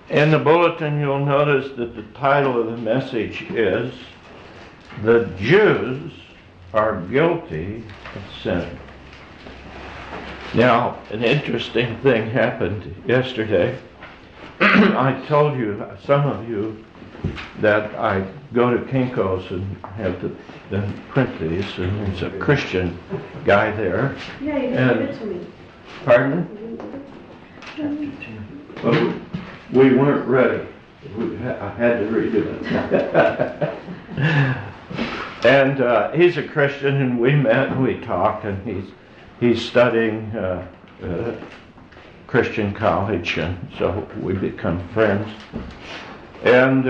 In the bulletin, you'll notice that the title of the message is "The Jews Are Guilty of Sin." Now, an interesting thing happened yesterday. I told you, some of you, that I go to Kinko's and have them print these, and there's a Christian guy there. Yeah, you didn't give it to me. Pardon? Well, we weren't ready. I had to redo it. And he's a Christian, and we met and we talked, and he's studying Christian college, and so we become friends. And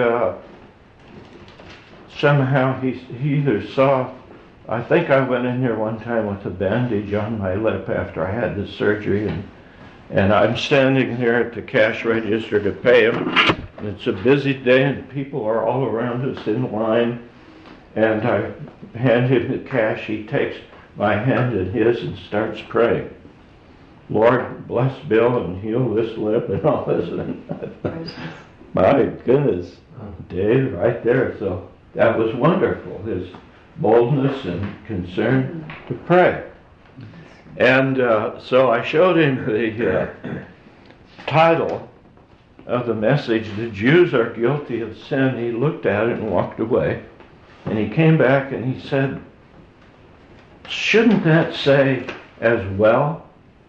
somehow he either saw, I think I went in here one time with a bandage on my lip after I had the surgery, and I'm standing there at the cash register to pay him, and it's a busy day and people are all around us in line, and I hand him the cash. He takes my hand in his and starts praying. Lord, bless Bill and heal this lip and all this. And my goodness, Dave, right there. So that was wonderful, his boldness and concern to pray. And so I showed him the title of the message, "The Jews Are Guilty of Sin." He looked at it and walked away. And he came back and he said, "Shouldn't that say as well?"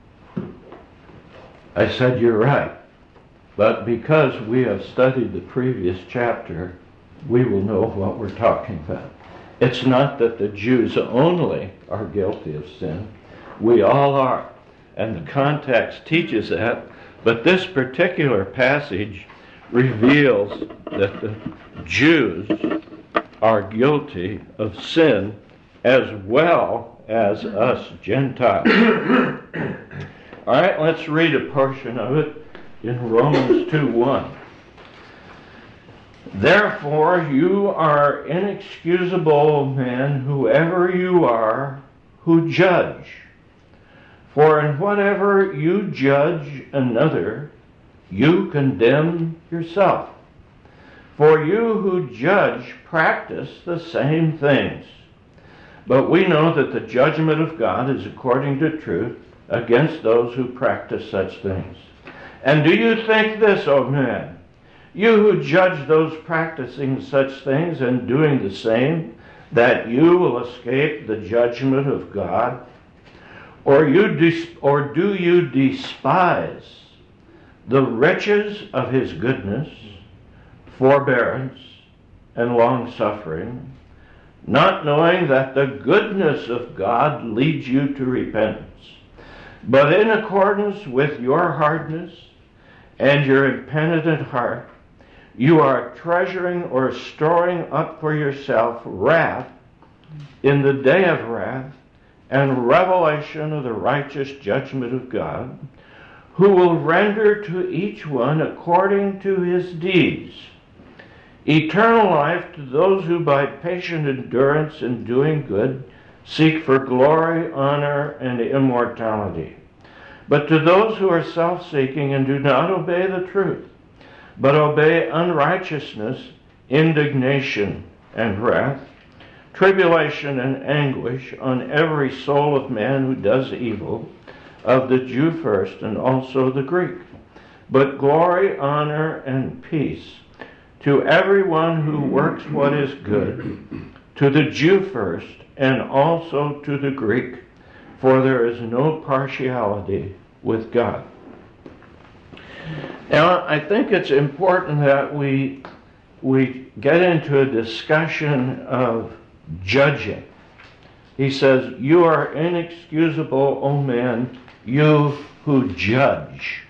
I said, "You're right. But because we have studied the previous chapter, we will know what we're talking about. It's not that the Jews only are guilty of sin. We all are. And the context teaches that. But this particular passage reveals that the Jews are guilty of sin as well as us Gentiles. All right, let's read a portion of it in Romans 2:1. "Therefore you are inexcusable, men, whoever you are, who judge. For in whatever you judge another, you condemn yourself. For you who judge practice the same things. But we know that the judgment of God is according to truth against those who practice such things. And do you think this, O man, you who judge those practicing such things and doing the same, that you will escape the judgment of God? Or do you despise the riches of his goodness, forbearance, and long-suffering, not knowing that the goodness of God leads you to repentance? But in accordance with your hardness and your impenitent heart, you are treasuring or storing up for yourself wrath in the day of wrath and revelation of the righteous judgment of God, who will render to each one according to his deeds eternal life to those who by patient endurance in doing good seek for glory, honor, and immortality. But to those who are self-seeking and do not obey the truth, but obey unrighteousness, indignation, and wrath, tribulation and anguish on every soul of man who does evil, of the Jew first and also the Greek. But glory, honor, and peace to everyone who works what is good, to the Jew first and also to the Greek, for there is no partiality with God." Now, I think it's important that we get into a discussion of judging. He says, "You are inexcusable, O man, you who judge."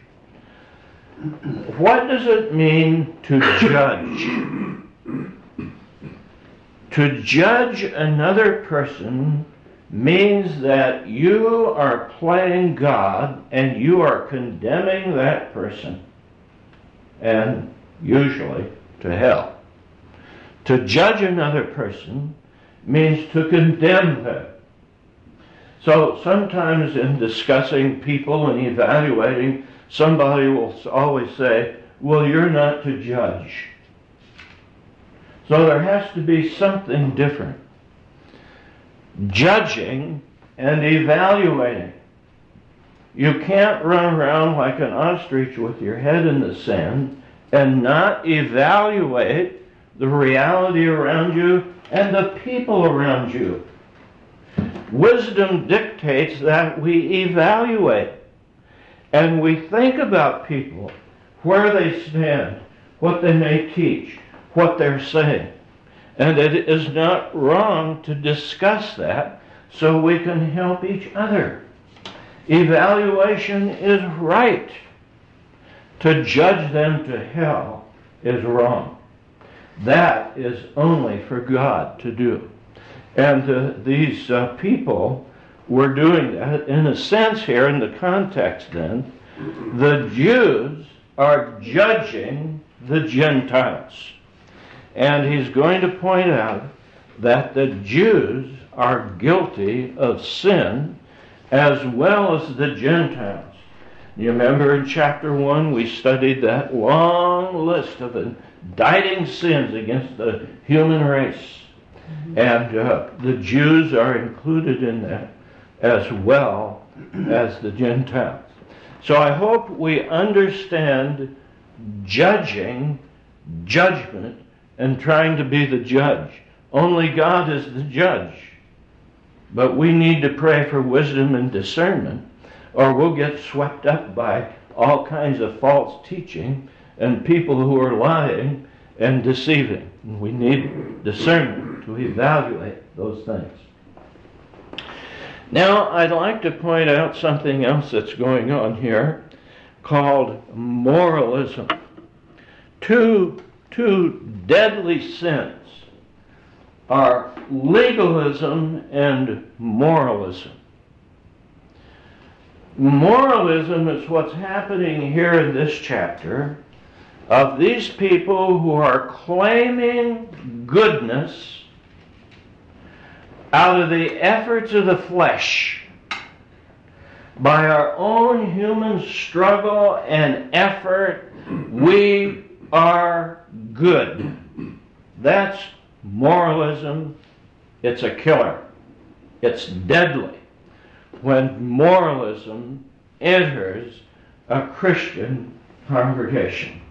What does it mean to judge? To judge another person means that you are playing God and you are condemning that person, and usually to hell. To judge another person means to condemn them. So sometimes in discussing people and evaluating, somebody will always say, well, you're not to judge. So there has to be something different. Judging and evaluating. You can't run around like an ostrich with your head in the sand and not evaluate the reality around you and the people around you. Wisdom dictates that we evaluate and we think about people, where they stand, what they may teach, what they're saying. And it is not wrong to discuss that so we can help each other. Evaluation is right. To judge them to hell is wrong. That is only for God to do. And these people were doing that. In a sense here, in the context then, the Jews are judging the Gentiles. And he's going to point out that the Jews are guilty of sin as well as the Gentiles. You remember in chapter 1 we studied that long list of indicting sins against the human race. And the Jews are included in that as well as the Gentiles. So I hope we understand judging, judgment, and trying to be the judge. Only God is the judge. But we need to pray for wisdom and discernment, or we'll get swept up by all kinds of false teaching and people who are lying and deceiving. And we need discernment to evaluate those things. Now, I'd like to point out something else that's going on here called moralism. Two deadly sins are legalism and moralism. Moralism is what's happening here in this chapter of these people who are claiming goodness out of the efforts of the flesh. By our own human struggle and effort, we are good. That's moralism. It's a killer. It's deadly when moralism enters a Christian congregation.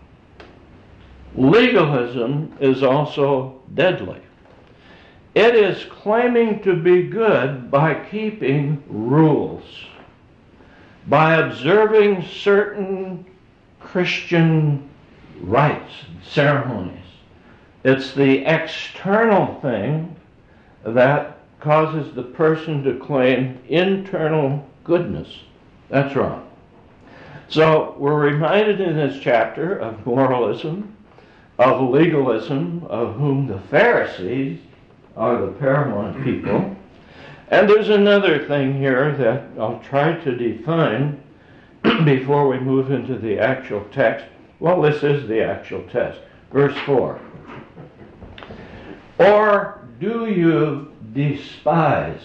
Legalism is also deadly. It is claiming to be good by keeping rules, by observing certain Christian rites and ceremonies. It's the external thing that causes the person to claim internal goodness. That's wrong. So we're reminded in this chapter of moralism, of legalism, of whom the Pharisees are the paramount people. And there's another thing here that I'll try to define before we move into the actual text. Well, this is the actual text. Verse 4. Or do you despise?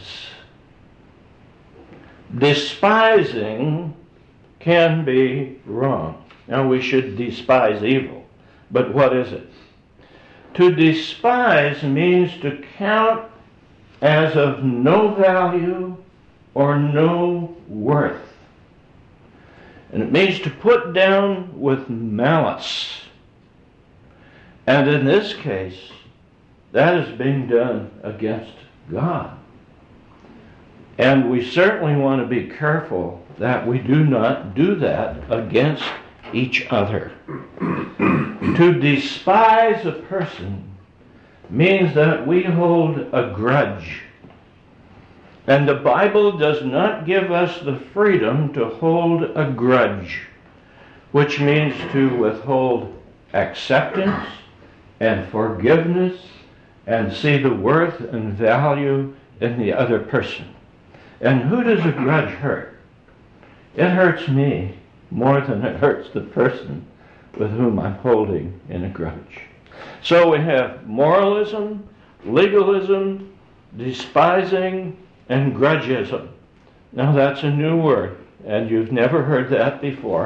Despising can be wrong. Now, we should despise evil. But what is it? To despise means to count as of no value or no worth. And it means to put down with malice. And in this case, that is being done against God. And we certainly want to be careful that we do not do that against each other. To despise a person means that we hold a grudge. And the Bible does not give us the freedom to hold a grudge, which means to withhold acceptance and forgiveness and see the worth and value in the other person. And who does a grudge hurt? It hurts me more than it hurts the person with whom I'm holding in a grudge. So we have moralism, legalism, despising, and grudgism. Now that's a new word, and you've never heard that before.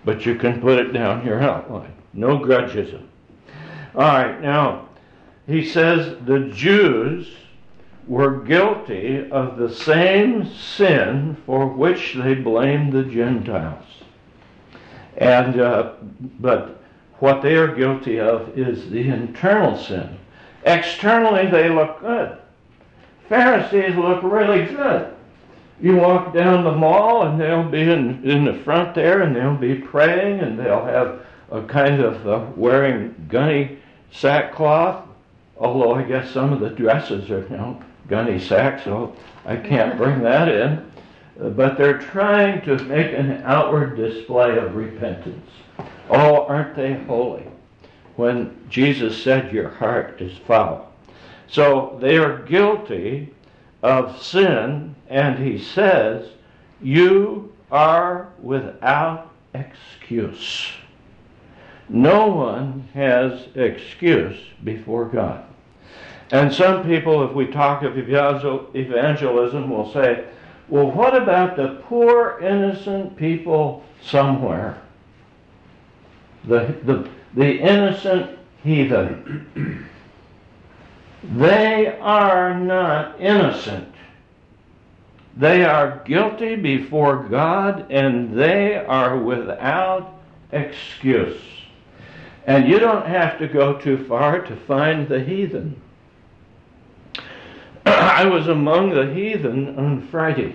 but you can put it down your outline. No grudgism. All right, now, he says the Jews were guilty of the same sin for which they blamed the Gentiles. And but what they are guilty of is the internal sin. Externally, they look good. Pharisees look really good. You walk down the mall, and they'll be in the front there, and they'll be praying, and they'll have a kind of wearing gunny sackcloth, although I guess some of the dresses are now gunny sack, so I can't bring that in. But they're trying to make an outward display of repentance. Oh, aren't they holy? When Jesus said your heart is foul. So they are guilty of sin, and he says, you are without excuse. No one has excuse before God. And some people, if we talk of evangelism, will say, well, what about the poor, innocent people somewhere? The innocent heathen. They are not innocent. They are guilty before God, and they are without excuse. And you don't have to go too far to find the heathen. I was among the heathen on Friday.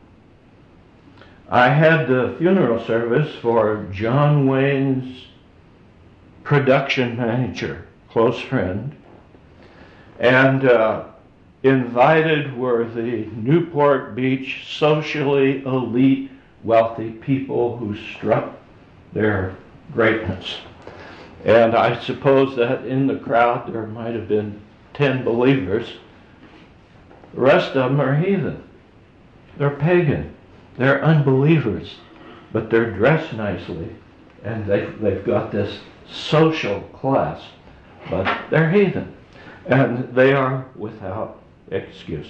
I had the funeral service for John Wayne's production manager, close friend, and invited were the Newport Beach socially elite wealthy people who struck their greatness. And I suppose that in the crowd there might have been 10 believers. The rest of them are heathen. They're pagan. They're unbelievers. But they're dressed nicely. And they've got this social class. But they're heathen. And they are without excuse.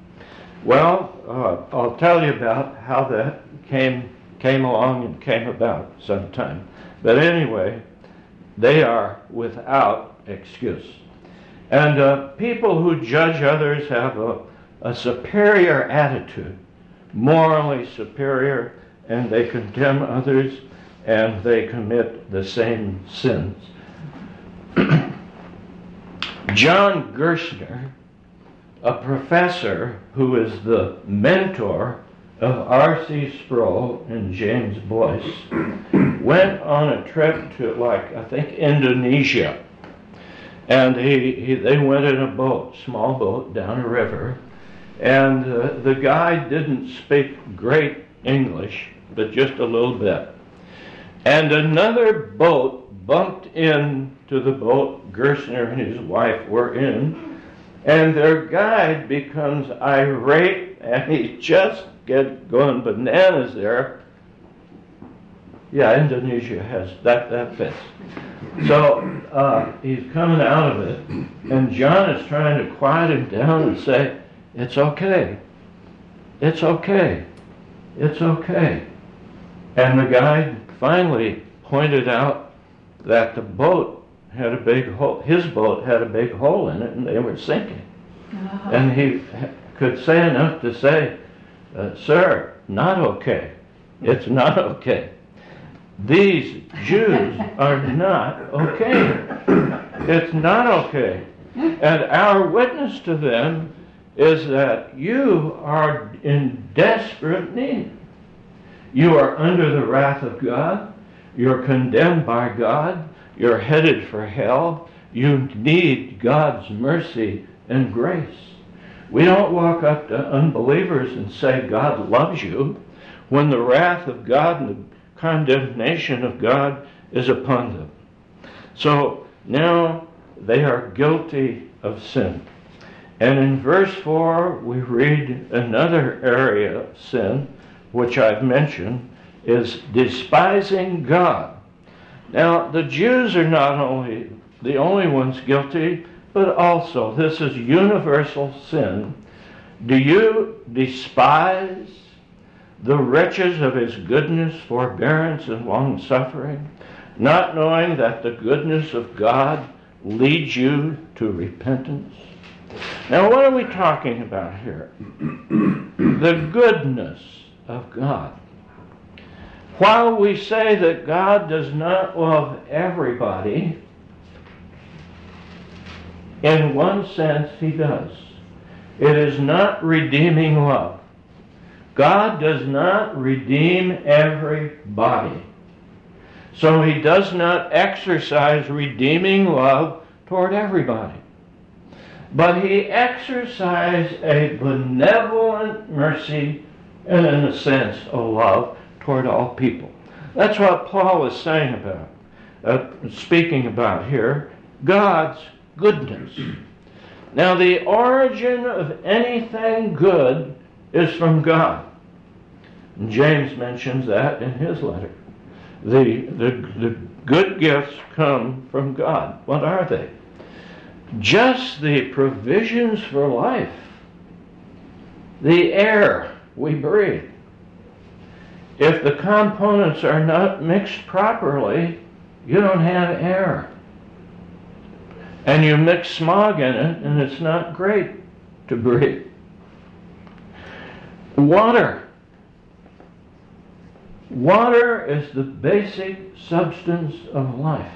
Well, I'll tell you about how that came along and came about sometime. But anyway, they are without excuse. And people who judge others have a superior attitude, morally superior, and they condemn others, and they commit the same sins. John Gerstner, a professor who is the mentor of R.C. Sproul and James Boyce, went on a trip to, I think, Indonesia. And they went in a boat, small boat, down a river. And the guy didn't speak great English, but just a little bit. And another boat bumped into the boat Gerstner and his wife were in, and their guide becomes irate, and he just gets going bananas there. Yeah, Indonesia has that fits. So he's coming out of it, and John is trying to quiet him down and say, it's okay. It's okay. It's okay. And the guy finally pointed out that the boat had a big hole. His boat had a big hole in it, and they were sinking. Uh-huh. And he could say enough to say, sir, not okay. It's not okay. These Jews are not okay. It's not okay. And our witness to them is that you are in desperate need. You are under the wrath of God. You're condemned by God. You're headed for hell. You need God's mercy and grace. We don't walk up to unbelievers and say God loves you when the wrath of God and the condemnation of God is upon them. So now they are guilty of sin. And in verse 4 we read another area of sin, which I've mentioned, is despising God. Now the Jews are not only the only ones guilty, but also this is universal sin. Do you despise the riches of his goodness, forbearance, and long-suffering, not knowing that the goodness of God leads you to repentance? Now, what are we talking about here? The goodness of God. While we say that God does not love everybody, in one sense he does. It is not redeeming love. God does not redeem everybody. So he does not exercise redeeming love toward everybody. But he exercised a benevolent mercy and, in a sense, a love toward all people. That's what Paul is saying about, speaking about here, God's goodness. Now, the origin of anything good is from God. And James mentions that in his letter. The good gifts come from God. What are they? Just the provisions for life. The air we breathe. If the components are not mixed properly, you don't have air. And you mix smog in it, and it's not great to breathe. Water. Water is the basic substance of life.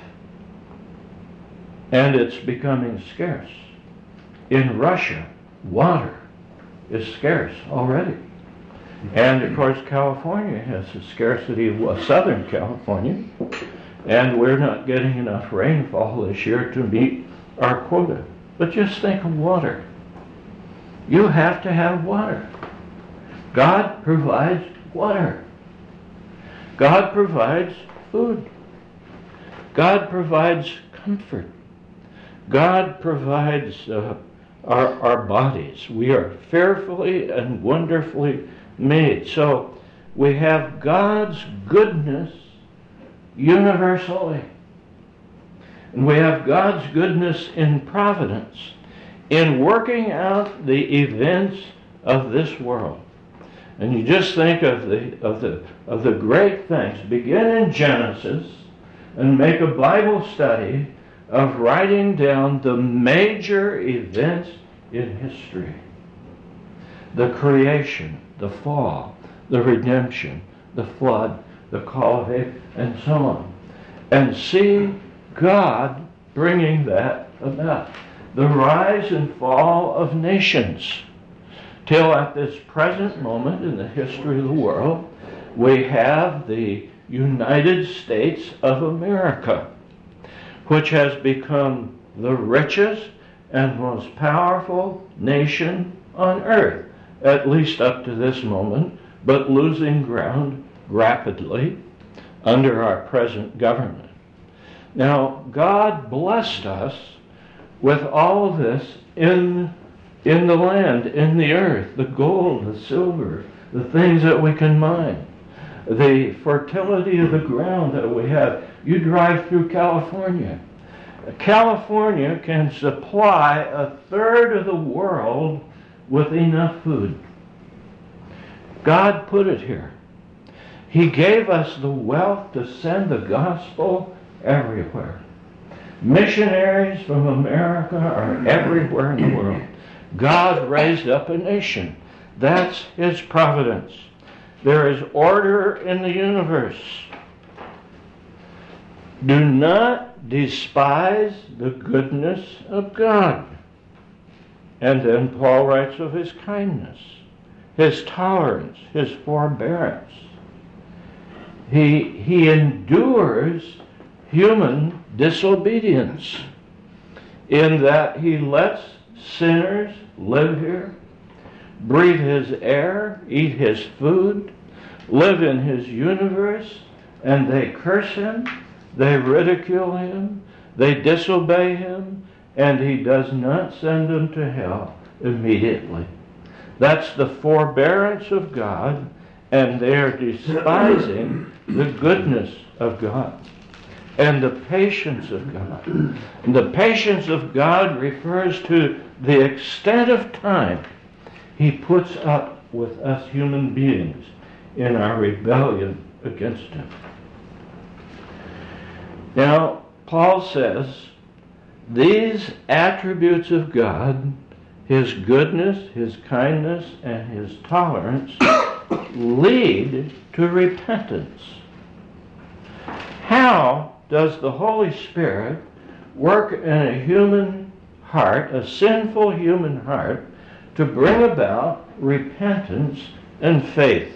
And it's becoming scarce. In Russia, water is scarce already. And of course, California has a scarcity of Southern California, and we're not getting enough rainfall this year to meet our quota. But just think of water. You have to have water. God provides water. God provides food. God provides comfort. God provides our bodies. We are fearfully and wonderfully made. So we have God's goodness universally. And we have God's goodness in providence, in working out the events of this world. And you just think of the great things. Begin in Genesis and make a Bible study of writing down the major events in history. The creation, the fall, the redemption, the flood, the call of Abraham, and so on. And see God bringing that about. The rise and fall of nations. Till at this present moment in the history of the world, we have the United States of America, which has become the richest and most powerful nation on earth, at least up to this moment, but losing ground rapidly under our present government. Now, God blessed us with all of this in the land, in the earth, the gold, the silver, the things that we can mine, the fertility of the ground that we have. You drive through California. California can supply a third of the world with enough food. God put it here. He gave us the wealth to send the gospel everywhere. Missionaries from America are everywhere in the world. God raised up a nation. That's his providence. There is order in the universe. Do not despise the goodness of God. And then Paul writes of his kindness, his tolerance, his forbearance. He endures human disobedience in that he lets sinners live here, breathe his air, eat his food, live in his universe, and they curse him, they ridicule him, they disobey him, and he does not send them to hell immediately. That's the forbearance of God, and they are despising the goodness of God and the patience of God. And the patience of God refers to the extent of time he puts up with us human beings in our rebellion against him. Now, Paul says, these attributes of God, his goodness, his kindness, and his tolerance, lead to repentance. How does the Holy Spirit work in a human heart, a sinful human heart, to bring about repentance and faith?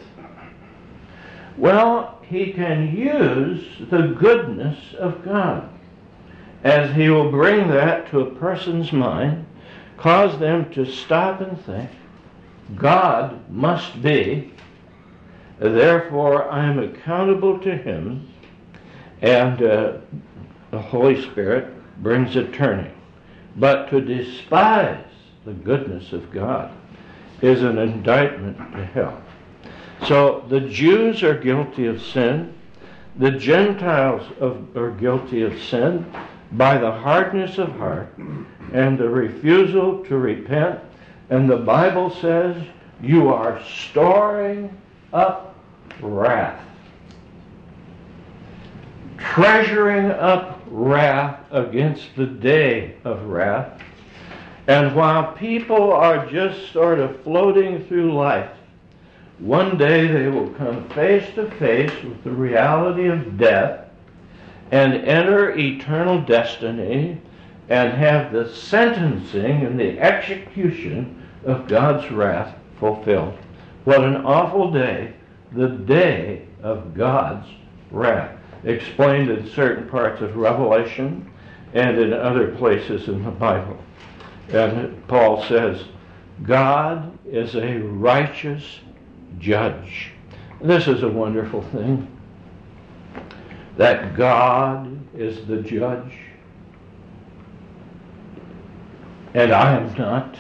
Well, he can use the goodness of God, as he will bring that to a person's mind, cause them to stop and think, God must be, therefore I am accountable to him, and the Holy Spirit brings a turning. But to despise the goodness of God is an indictment to hell. So the Jews are guilty of sin. The Gentiles are guilty of sin by the hardness of heart and the refusal to repent. And the Bible says you are storing up wrath, treasuring up wrath against the day of wrath. And while people are just sort of floating through life, one day they will come face to face with the reality of death and enter eternal destiny and have the sentencing and the execution of God's wrath fulfilled. What an awful day, the day of God's wrath, explained in certain parts of Revelation and in other places in the Bible. And Paul says, God is a righteous judge. This is a wonderful thing, that God is the judge, and I am not,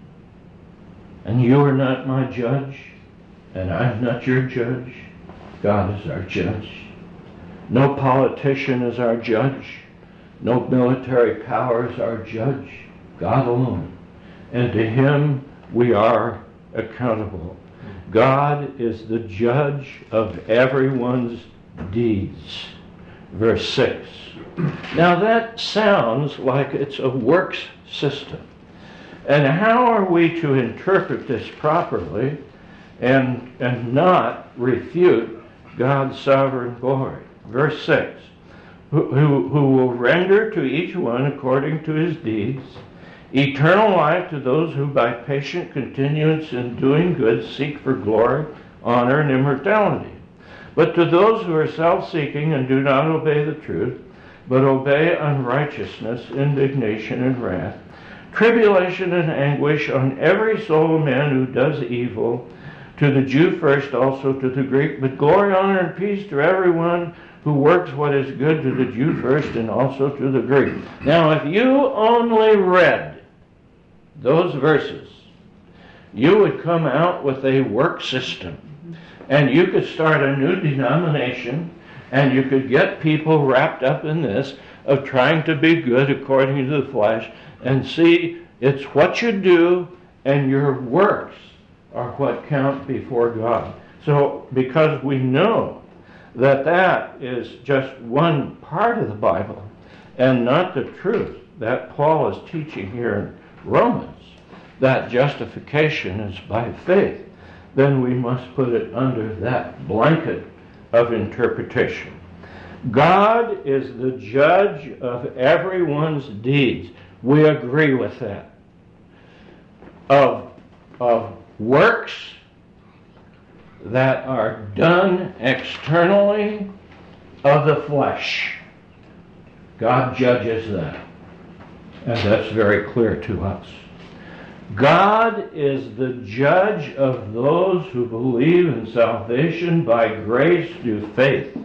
and you are not my judge, and I am not your judge. God is our judge. No politician is our judge. No military power is our judge. God alone. And to him we are accountable. God is the judge of everyone's deeds. Verse 6. Now that sounds like it's a works system. And how are we to interpret this properly and not refute God's sovereign glory? Verse 6. Who will render to each one according to his deeds, eternal life to those who by patient continuance in doing good seek for glory, honor, and immortality. But to those who are self-seeking and do not obey the truth, but obey unrighteousness, indignation, and wrath, tribulation and anguish on every soul of man who does evil, to the Jew first, also to the Greek, but glory, honor, and peace to everyone who works what is good, to the Jew first and also to the Greek. Now, if you only read those verses, you would come out with a work system. And you could start a new denomination, and you could get people wrapped up in this of trying to be good according to the flesh, and see it's what you do and your works are what count before God. So, because we know that that is just one part of the Bible and not the truth that Paul is teaching here in Romans, that justification is by faith, then we must put it under that blanket of interpretation. God is the judge of everyone's deeds. We agree with that. Of works that are done externally of the flesh, God judges that. And that's very clear to us. God is the judge of those who believe in salvation by grace through faith.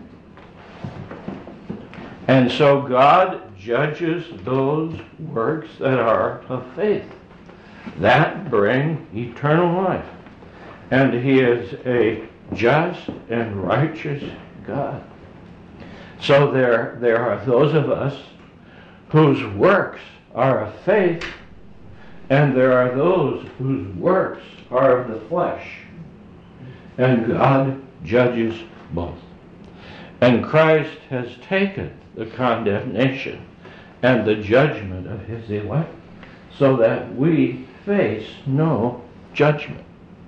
And so God judges those works that are of faith, that bring eternal life. And he is a just and righteous God. So there are those of us whose works are of faith, and there are those whose works are of the flesh. And God judges both. And Christ has taken the condemnation and the judgment of his elect so that we face no judgment.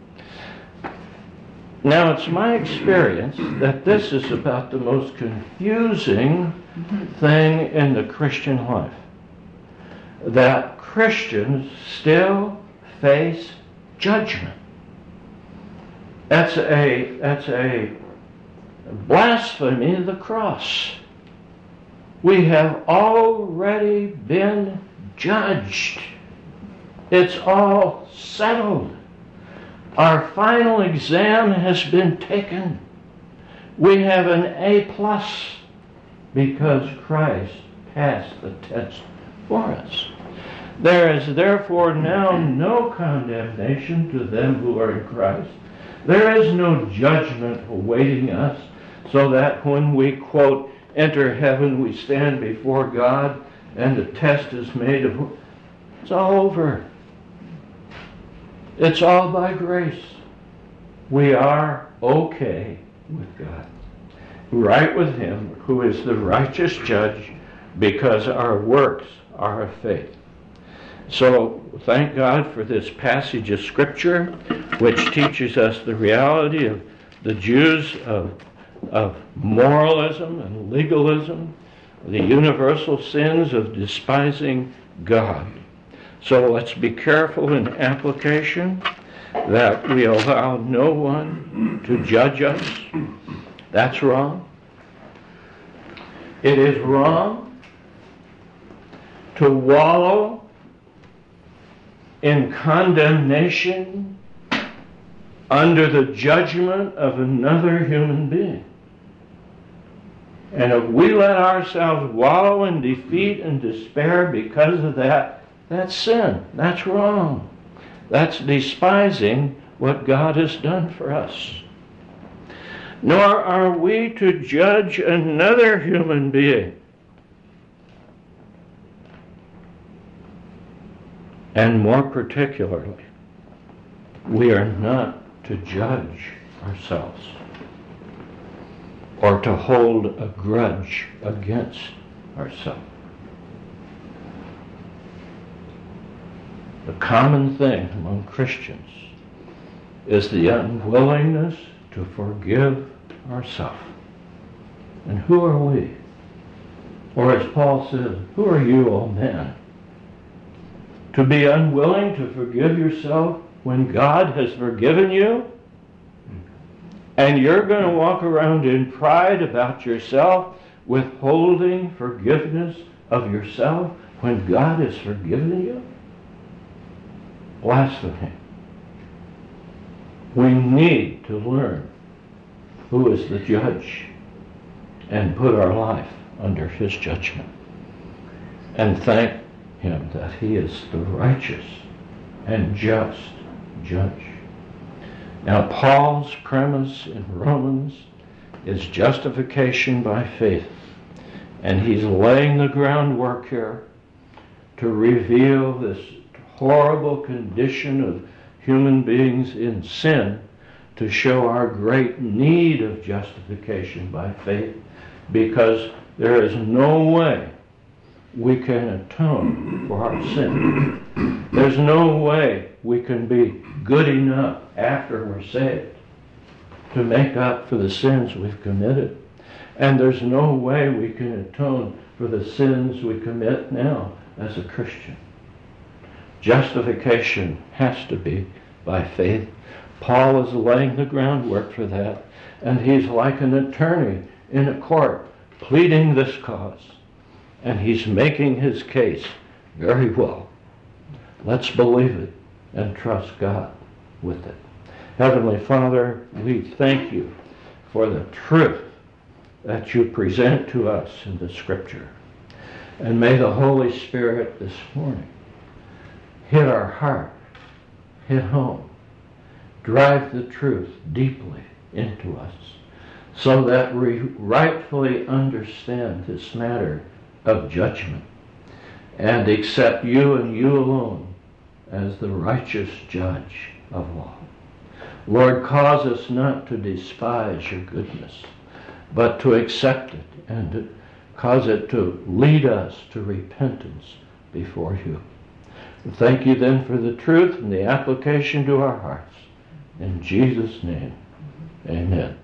Now, it's my experience that this is about the most confusing thing in the Christian life. That Christians still face judgment. That's a blasphemy of the cross. We have already been judged. It's all settled. Our final exam has been taken. We have an A+ because Christ passed the test for us. There is therefore now no condemnation to them who are in Christ. There is no judgment awaiting us, so that when we, quote, enter heaven, we stand before God and the test is made of... It's all over. It's all by grace. We are okay with God. Right with him who is the righteous judge because our works are of faith. So thank God for this passage of Scripture which teaches us the reality of the Jews of moralism and legalism, the universal sins of despising God. So let's be careful in application that we allow no one to judge us. That's wrong. It is wrong to wallow in condemnation under the judgment of another human being. And if we let ourselves wallow in defeat and despair because of that, that's sin. That's wrong. That's despising what God has done for us. Nor are we to judge another human being. And more particularly, we are not to judge ourselves or to hold a grudge against ourselves. The common thing among Christians is the unwillingness to forgive ourselves. And who are we? Or as Paul says, who are you, O man, to be unwilling to forgive yourself when God has forgiven you? And you're going to walk around in pride about yourself, withholding forgiveness of yourself when God has forgiven you? Blasphemy. We need to learn who is the judge and put our life under his judgment and thank him that he is the righteous and just judge. Now, Paul's premise in Romans is justification by faith, and he's laying the groundwork here to reveal this horrible condition of human beings in sin, to show our great need of justification by faith, because there is no way we can atone for our sin. There's no way we can be good enough after we're saved to make up for the sins we've committed. And there's no way we can atone for the sins we commit now as a Christian. Justification has to be by faith. Paul is laying the groundwork for that, and he's like an attorney in a court pleading this cause, and he's making his case very well. Let's believe it and trust God with it. Heavenly Father, we thank you for the truth that you present to us in the Scripture. And may the Holy Spirit this morning hit our heart, hit home, drive the truth deeply into us, so that we rightfully understand this matter of judgment and accept you and you alone as the righteous judge of all. Lord, cause us not to despise your goodness, but to accept it and to cause it to lead us to repentance before you. Thank you then for the truth and the application to our hearts. In Jesus' name, amen.